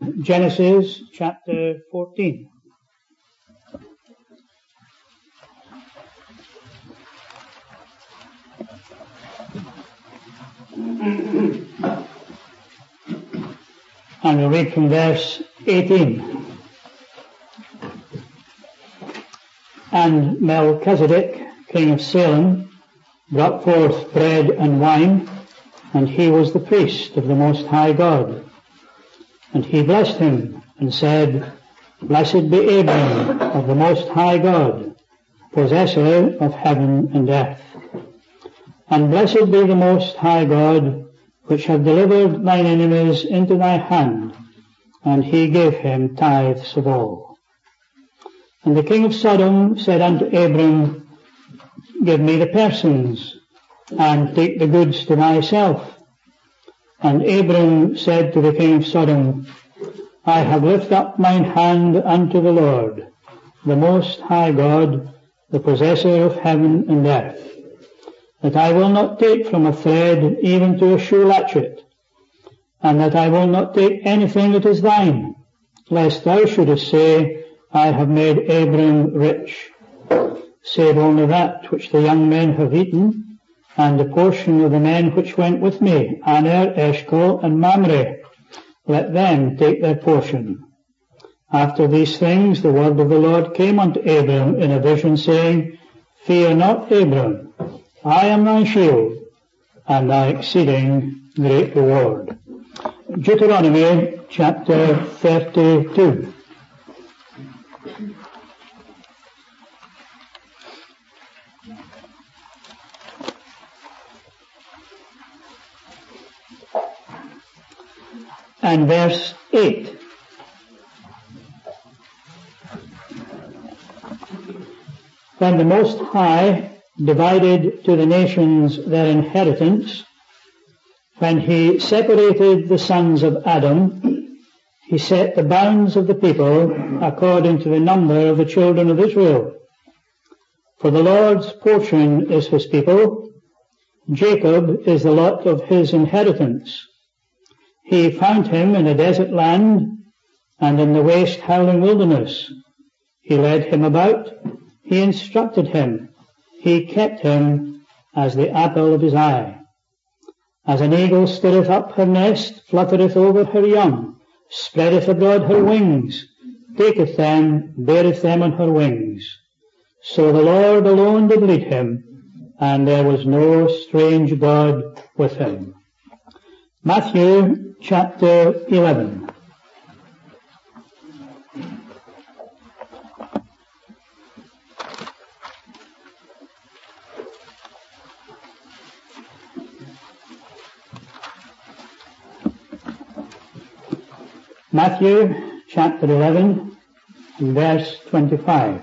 Genesis chapter 14. And we'll read from verse 18. And Melchizedek, king of Salem, brought forth bread and wine, and he was the priest of the Most High God. And he blessed him, and said, Blessed be Abram of the Most High God, possessor of heaven and earth. And blessed be the Most High God, which hath delivered thine enemies into thy hand. And he gave him tithes of all. And the king of Sodom said unto Abram, Give me the persons, and take the goods to thyself. And Abram said to the king of Sodom, I have lifted up mine hand unto the Lord, the Most High God, the possessor of heaven and earth, that I will not take from a thread even to a shoe latchet, and that I will not take anything that is thine, lest thou shouldest say, I have made Abram rich, save only that which the young men have eaten, and a portion of the men which went with me, Aner, Eshcol, and Mamre. Let them take their portion. After these things the word of the Lord came unto Abram in a vision, saying, Fear not, Abram, I am thy shield, and thy exceeding great reward. Deuteronomy chapter 32. And verse 8. When the Most High divided to the nations their inheritance, when he separated the sons of Adam, he set the bounds of the people according to the number of the children of Israel. For the Lord's portion is his people, Jacob is the lot of his inheritance. He found him in a desert land and in the waste howling wilderness. He led him about, he instructed him, he kept him as the apple of his eye. As an eagle stirreth up her nest, fluttereth over her young, spreadeth abroad her wings, taketh them, beareth them on her wings. So the Lord alone did lead him, and there was no strange God with him. Matthew chapter 11. Matthew chapter 11 and verse 25.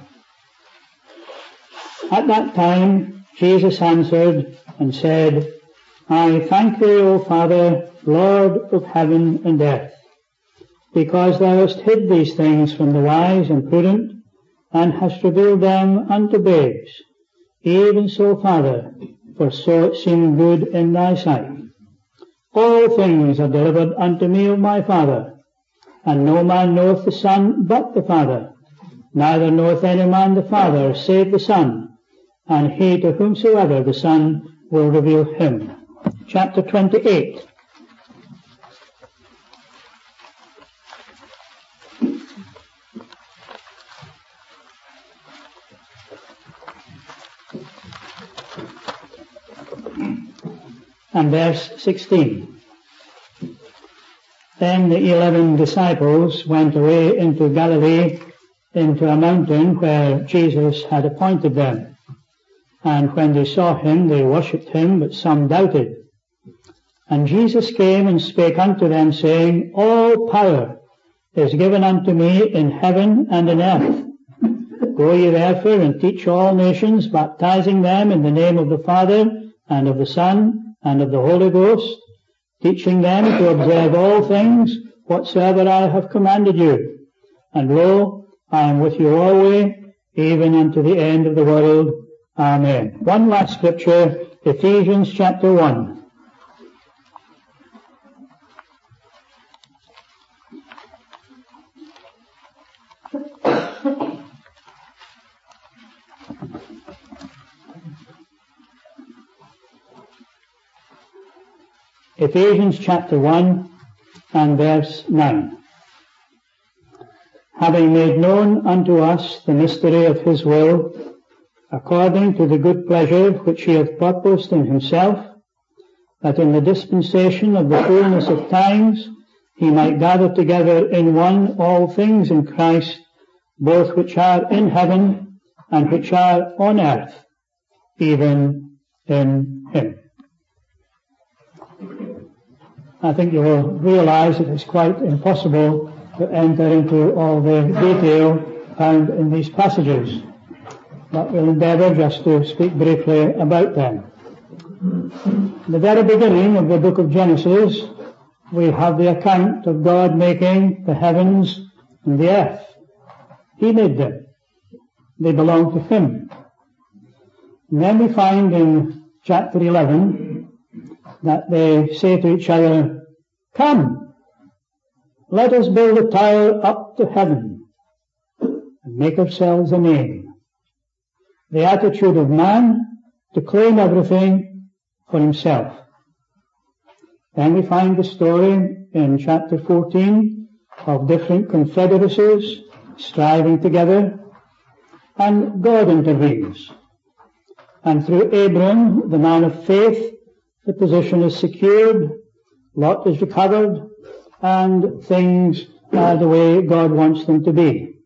At that time Jesus answered and said, I thank thee, O Father, Lord of heaven and earth, because thou hast hid these things from the wise and prudent, and hast revealed them unto babes. Even so, Father, for so it seemed good in thy sight. All things are delivered unto me of my Father, and no man knoweth the Son but the Father, neither knoweth any man the Father save the Son, and he to whomsoever the Son will reveal him. Chapter 28. And verse 16. Then the 11 disciples went away into Galilee, into a mountain where Jesus had appointed them. And when they saw him, they worshipped him, but some doubted. And Jesus came and spake unto them, saying, All power is given unto me in heaven and in earth. Go ye therefore and teach all nations, baptizing them in the name of the Father, and of the Son, and of the Holy Ghost, teaching them to observe all things whatsoever I have commanded you. And lo, I am with you always, even unto the end of the world. Amen. One last scripture, Ephesians chapter 1. Ephesians chapter 1 and verse 9. Having made known unto us the mystery of his will, according to the good pleasure which he hath purposed in himself, that in the dispensation of the fullness of times he might gather together in one all things in Christ, both which are in heaven and which are on earth, even in him. I think you will realize it is quite impossible to enter into all the detail found in these passages, but we'll endeavour just to speak briefly about them. In the very beginning of the book of Genesis, we have the account of God making the heavens and the earth. He made them. They belong to him. And then we find in chapter 11 that they say to each other, "Come, let us build a tower up to heaven and make ourselves a name." The attitude of man to claim everything for himself. Then we find the story in chapter 14 of different confederacies striving together, and God intervenes. And through Abram, the man of faith, the position is secured, Lot is recovered, and things are the way God wants them to be.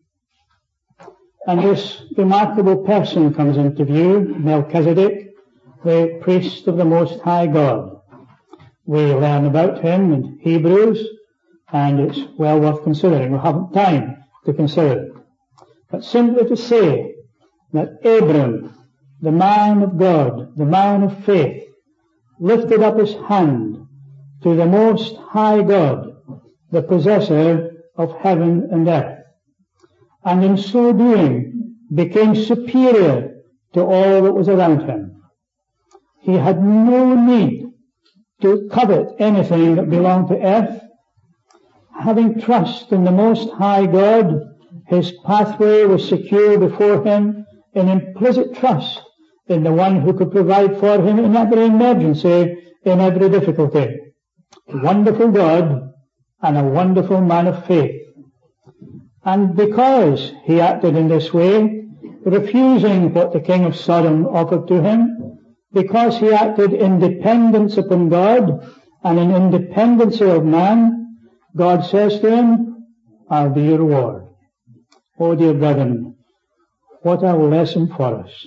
And this remarkable person comes into view, Melchizedek, the priest of the Most High God. We learn about him in Hebrews, and it's well worth considering. We haven't time to consider it. But simply to say that Abram, the man of God, the man of faith, lifted up his hand to the Most High God, the possessor of heaven and earth, and in so doing became superior to all that was around him. He had no need to covet anything that belonged to earth. Having trust in the Most High God, his pathway was secure before him in implicit trust in the one who could provide for him in every emergency, in every difficulty. A wonderful God and a wonderful man of faith. And because he acted in this way, refusing what the king of Sodom offered to him, because he acted in dependence upon God and in independency of man, God says to him, "I'll be your reward." Oh dear brethren, what a lesson for us.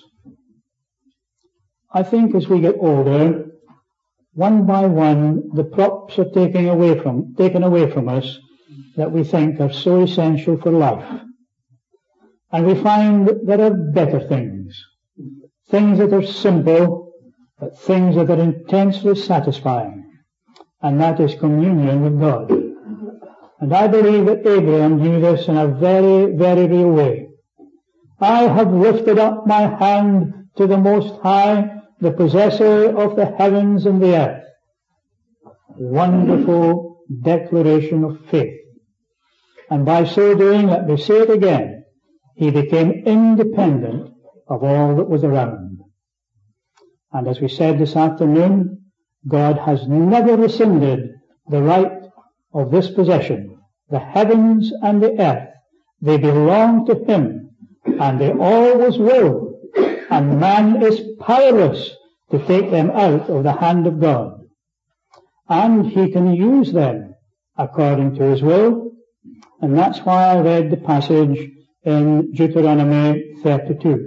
I think as we get older, one by one, the props are taken away from us that we think are so essential for life. And we find that there are better things that are simple, but things that are intensely satisfying, and that is communion with God. And I believe that Abraham knew this in a very, very real way. I have lifted up my hand to the Most High, the possessor of the heavens and the earth. Wonderful declaration of faith. And by so doing, let me say it again, he became independent of all that was around. And as we said this afternoon, God has never rescinded the right of this possession. The heavens and the earth, they belong to him, and they always will, and man is powerless to take them out of the hand of God. And he can use them according to his will, and that's why I read the passage in Deuteronomy 32.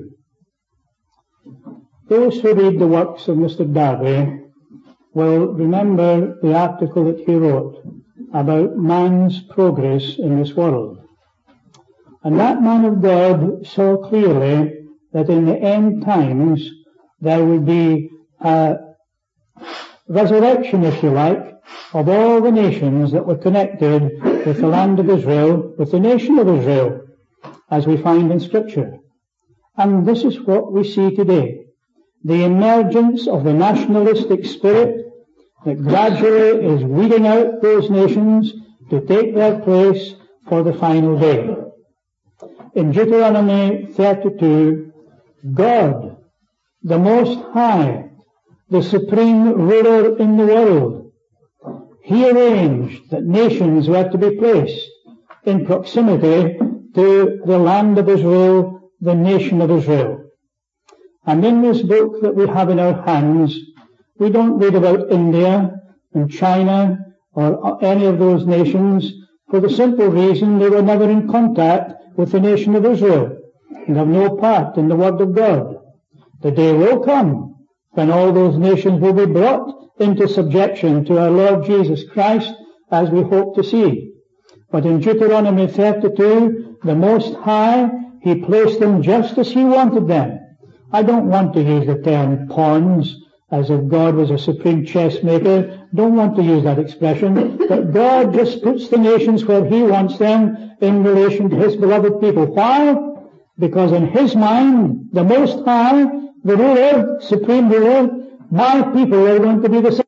Those who read the works of Mr. Darby will remember the article that he wrote about man's progress in this world. And that man of God saw clearly that in the end times there would be a resurrection, if you like, of all the nations that were connected with the land of Israel, with the nation of Israel, as we find in Scripture. And this is what we see today. The emergence of the nationalistic spirit that gradually is weeding out those nations to take their place for the final day. In Deuteronomy 32, God, the Most High, the supreme ruler in the world, He arranged that nations were to be placed in proximity to the land of Israel, the nation of Israel. And in this book that we have in our hands, we don't read about India and China or any of those nations for the simple reason they were never in contact with the nation of Israel and have no part in the Word of God. The day will come when all those nations will be brought into subjection to our Lord Jesus Christ, as we hope to see. But in Deuteronomy 32, the Most High, He placed them just as He wanted them. I don't want to use the term pawns, as if God was a supreme chess maker. Don't want to use that expression. But God just puts the nations where He wants them in relation to His beloved people. Why? Because in His mind, the Most High, the ruler, supreme ruler, my people are going to be the same.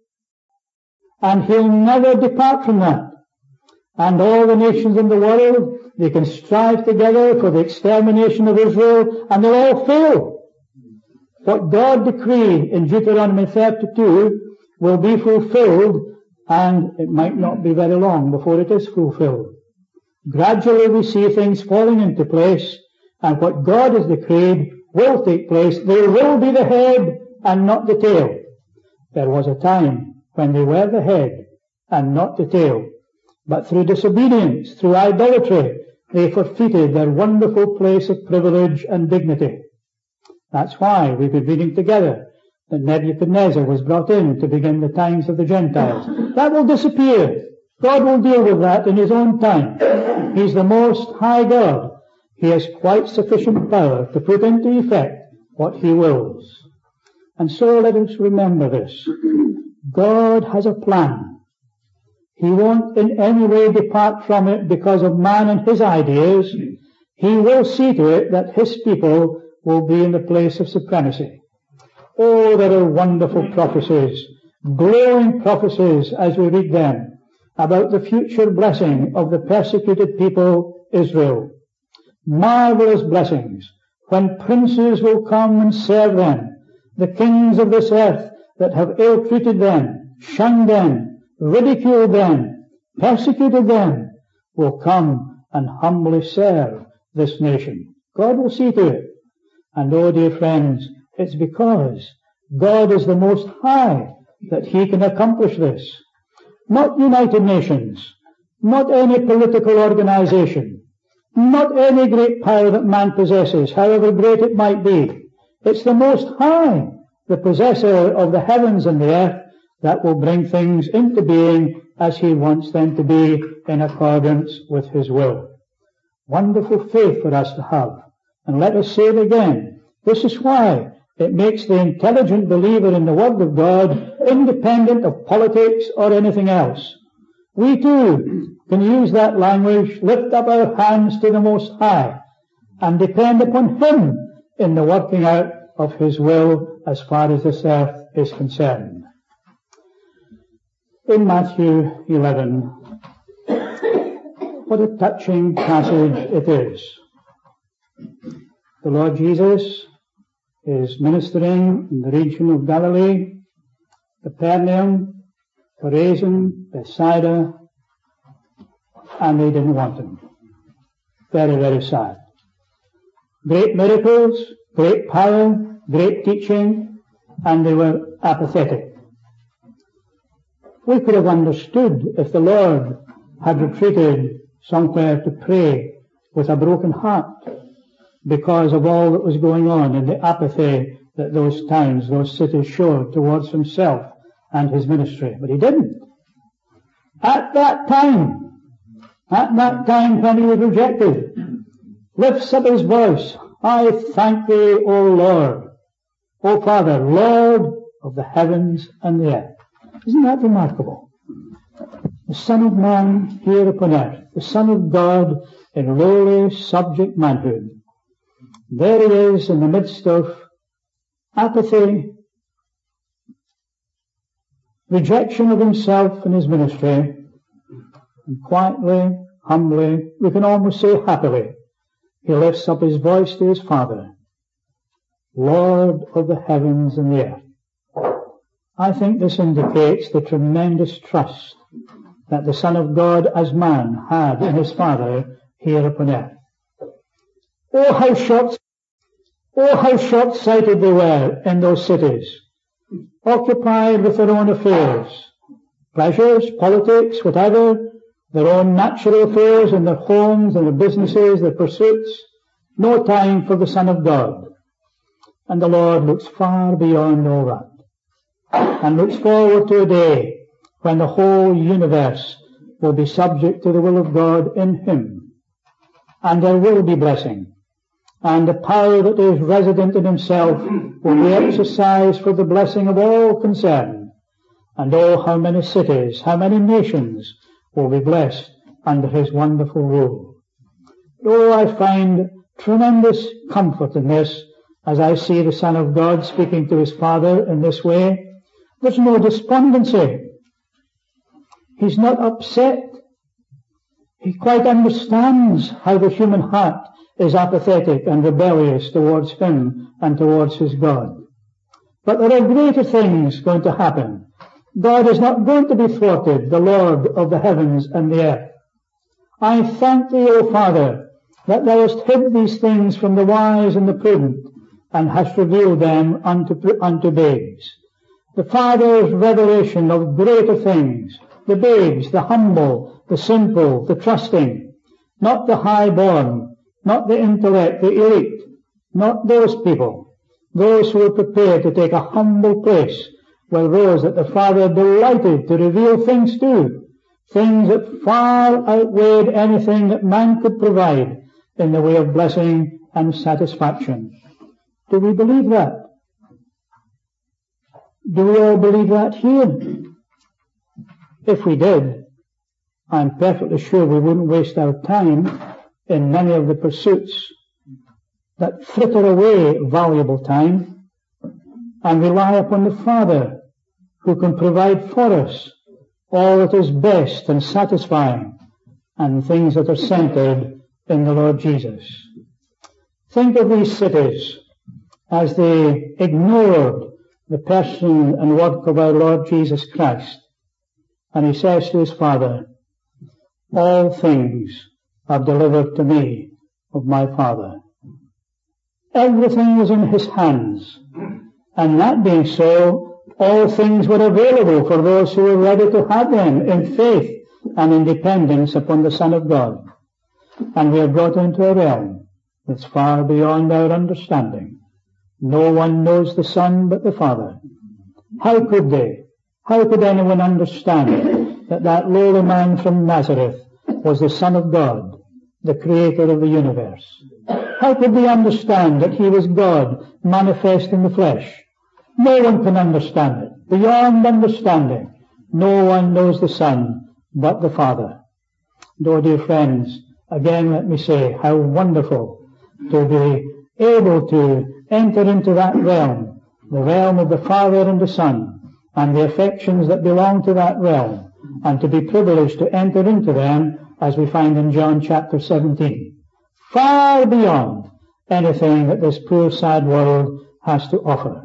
And He'll never depart from that. And all the nations in the world, they can strive together for the extermination of Israel, and they'll all fail. What God decreed in Deuteronomy 32 will be fulfilled, and it might not be very long before it is fulfilled. Gradually we see things falling into place, and what God has decreed will take place. They will be the head and not the tail. There was a time when they were the head and not the tail. But through disobedience, through idolatry, they forfeited their wonderful place of privilege and dignity. That's why we've been reading together that Nebuchadnezzar was brought in to begin the times of the Gentiles. That will disappear. God will deal with that in His own time. He's the Most High God. He has quite sufficient power to put into effect what He wills. And so let us remember this. God has a plan. He won't in any way depart from it because of man and his ideas. He will see to it that His people will be in the place of supremacy. Oh, there are wonderful prophecies, glowing prophecies as we read them, about the future blessing of the persecuted people Israel. Marvelous blessings, when princes will come and serve them, the kings of this earth that have ill-treated them, shunned them, ridiculed them, persecuted them, will come and humbly serve this nation. God will see to it. And oh, dear friends, it's because God is the Most High that He can accomplish this. Not United Nations, not any political organization, not any great power that man possesses, however great it might be. It's the Most High, the possessor of the heavens and the earth, that will bring things into being as He wants them to be in accordance with His will. Wonderful faith for us to have. And let us say it again. This is why it makes the intelligent believer in the Word of God independent of politics or anything else. We too can use that language, lift up our hands to the Most High, and depend upon Him in the working out of His will as far as this earth is concerned. In Matthew 11, what a touching passage it is. The Lord Jesus is ministering in the region of Galilee, Capernaum, Chorazin, Bethsaida, and they didn't want Him. Very, very sad. Great miracles, great power, great teaching, and they were apathetic. We could have understood if the Lord had retreated somewhere to pray with a broken heart because of all that was going on and the apathy that those towns, those cities showed towards Himself and His ministry. But He didn't. At that time when He was rejected, lifts up His voice, I thank Thee, O Lord, O Father, Lord of the heavens and the earth. Isn't that remarkable? The Son of Man here upon earth, the Son of God in lowly subject manhood. There He is in the midst of apathy, rejection of Himself and His ministry, and quietly, humbly, we can almost say happily, He lifts up His voice to His Father, Lord of the heavens and the earth. I think this indicates the tremendous trust that the Son of God as man had in his Father here upon earth. Oh, how short-sighted they were in those cities, occupied with their own affairs, pleasures, politics, whatever, their own natural affairs in their homes and their businesses, their pursuits, no time for the Son of God. And the Lord looks far beyond all that and looks forward to a day when the whole universe will be subject to the will of God in him. And there will be blessing. And the power that is resident in himself will be exercised for the blessing of all concerned. And oh, how many cities, how many nations will be blessed under his wonderful rule. Oh, I find tremendous comfort in this as I see the Son of God speaking to his Father in this way. There's no despondency. He's not upset. He quite understands how the human heart is apathetic and rebellious towards him and towards his God. But there are greater things going to happen. God is not going to be thwarted, the Lord of the heavens and the earth. I thank thee, O Father, that thou hast hid these things from the wise and the prudent, and hast revealed them unto babes. The Father's revelation of greater things, the babes, the humble, the simple, the trusting, not the high-born, not the intellect, the elite, not those people, those who are prepared to take a humble place, were those that the Father delighted to reveal things to, things that far outweighed anything that man could provide in the way of blessing and satisfaction. Do we believe that? Do we all believe that here? If we did, I'm perfectly sure we wouldn't waste our time in many of the pursuits that fritter away valuable time and rely upon the Father who can provide for us all that is best and satisfying and things that are centered in the Lord Jesus. Think of these cities as they ignored the person and work of our Lord Jesus Christ. And he says to his Father, all things are delivered to me of my Father. Everything was in his hands. And that being so, all things were available for those who were ready to have them in faith and in dependence upon the Son of God. And we are brought into a realm that's far beyond our understanding. No one knows the Son but the Father. How could anyone understand that lowly man from Nazareth was the Son of God, the Creator of the universe? How could they understand that he was God manifest in the flesh? No one can understand it. Beyond understanding, no one knows the Son but the Father. Oh, dear friends, again let me say how wonderful to be able to enter into that realm, the realm of the Father and the Son, and the affections that belong to that realm, and to be privileged to enter into them, as we find in John chapter 17, far beyond anything that this poor sad world has to offer.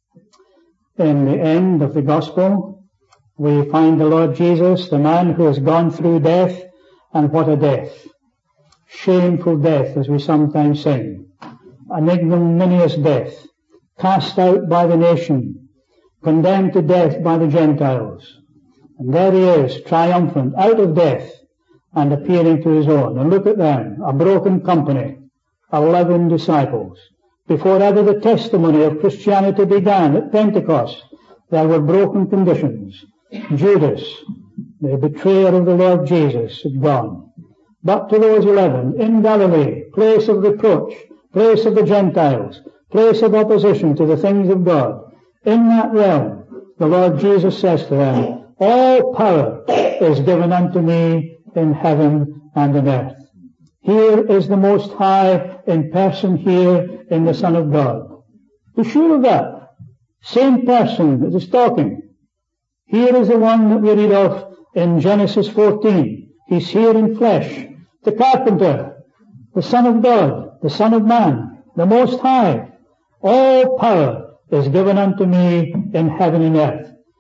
In the end of the Gospel, we find the Lord Jesus, the man who has gone through death, and what a death. Shameful death, as we sometimes sing. An ignominious death, cast out by the nation, condemned to death by the Gentiles. And there he is, triumphant, out of death, and appearing to his own. And look at them, a broken company, 11 disciples. Before ever the testimony of Christianity began at Pentecost, there were broken conditions. Judas, the betrayer of the Lord Jesus, had gone. But to those 11, in Galilee, place of reproach, place of the Gentiles, place of opposition to the things of God, in that realm, the Lord Jesus says to them, all power is given unto me in heaven and in earth. Here is the Most High in person here in the Son of God. Be sure of that. Same person that is talking. Here is the one that we read of in Genesis 14. He's here in flesh. The carpenter, the Son of God, the Son of Man, the Most High. All power is given unto me in heaven and earth.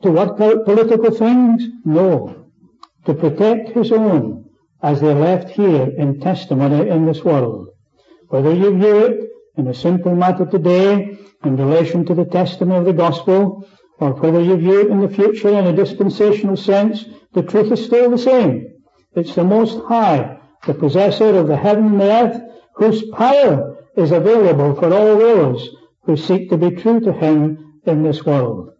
To work out political things? No. To protect his own as they're left here in testimony in this world. Whether you view it in a simple matter today in relation to the testimony of the gospel, or whether you view it in the future in a dispensational sense, the truth is still the same. It's the Most High, the possessor of the heaven and the earth, whose power is available for all those who seek to be true to him in this world.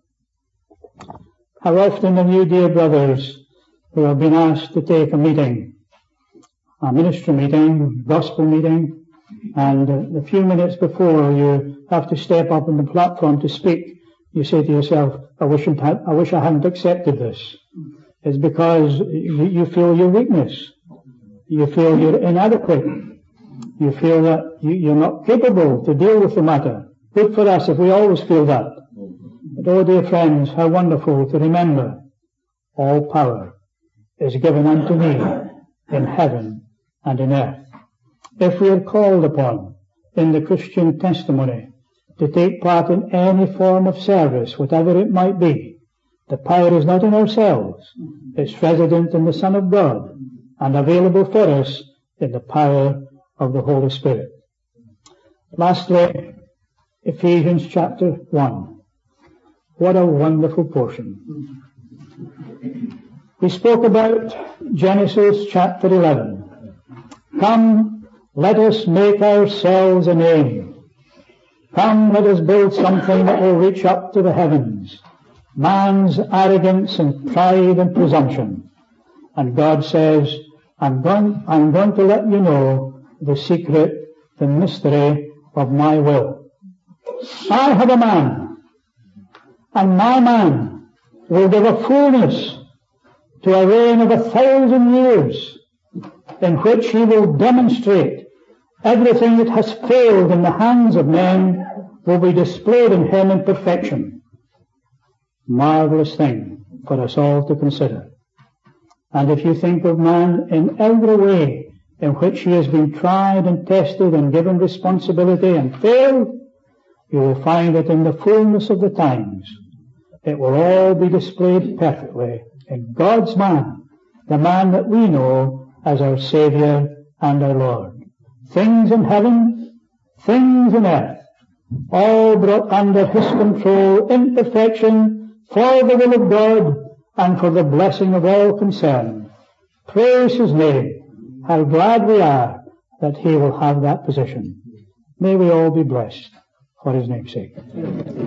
How often have you, dear brothers, who have been asked to take a meeting, a ministry meeting, gospel meeting, and a few minutes before you have to step up on the platform to speak, you say to yourself, I wish I hadn't accepted this. It's because you feel your weakness. You feel you're inadequate. You feel that you're not capable to deal with the matter. Good for us if we always feel that. But oh dear friends, how wonderful to remember, all power is given unto me in heaven and in earth. If we are called upon in the Christian testimony to take part in any form of service, whatever it might be, the power is not in ourselves. It's resident in the Son of God and available for us in the power of the Holy Spirit. Lastly, Ephesians chapter 1. What a wonderful portion. We spoke about Genesis chapter 11. Come, let us make ourselves a name. Come, let us build something that will reach up to the heavens. Man's arrogance and pride and presumption. And God says, I'm going to let you know the secret, the mystery of my will. I have a man, and my man will give a fullness to a reign of 1,000 years, in which he will demonstrate everything that has failed in the hands of men will be displayed in him in perfection. Marvelous thing for us all to consider. And if you think of man in every way in which he has been tried and tested and given responsibility and failed, you will find that in the fullness of the times it will all be displayed perfectly in God's man, the man that we know as our Saviour and our Lord. Things in heaven, things in earth, all brought under his control in perfection for the will of God and for the blessing of all concerned. Praise his name. How glad we are that he will have that position. May we all be blessed for his name's sake.